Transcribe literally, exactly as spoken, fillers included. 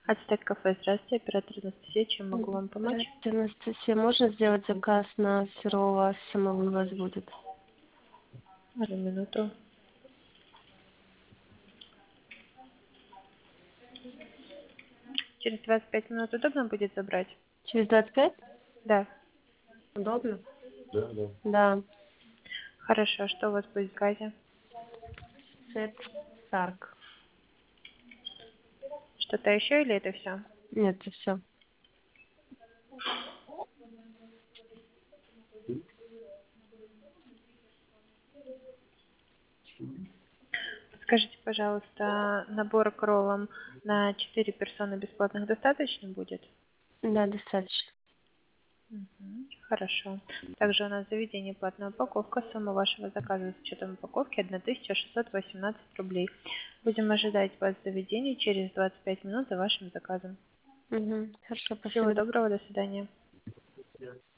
Ацтек кафе, здравствуйте, оператор Анастасия, чем могу вам помочь? Здравствуйте, Анастасия. Можно сделать заказ на Серова? Самого у вас будет. Одну минуту. Через двадцать пять минут удобно будет забрать? Через двадцать пять? Да. Удобно? Да, да. Да. Хорошо, что у вас будет в заказе? Сет Старк. Что-то еще или это все? Нет, это все. Скажите, пожалуйста, набор к роллам на четыре персоны бесплатных достаточно будет? Да, достаточно. Мгм. Хорошо. Также у нас в заведении платная упаковка. Сумма вашего заказа с учетом упаковки тысяча шестьсот восемнадцать рублей. Будем ожидать вас в заведении через двадцать пять минут за вашим заказом. Угу. Хорошо, Всего спасибо. доброго, до свидания.